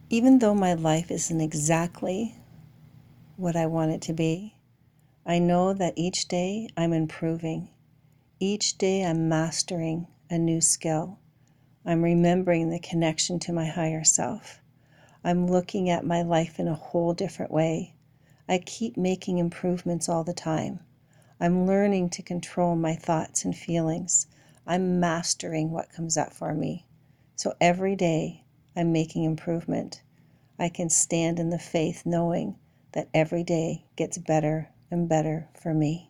Even though my life isn't exactly what I want it to be, I know that each day I'm improving. Each day I'm mastering a new skill. I'm remembering the connection to my higher self. I'm looking at my life in a whole different way. I keep making improvements all the time. I'm learning to control my thoughts and feelings. I'm mastering what comes up for me. So every day I'm making improvement. I can stand in the faith knowing that every day gets better and better for me.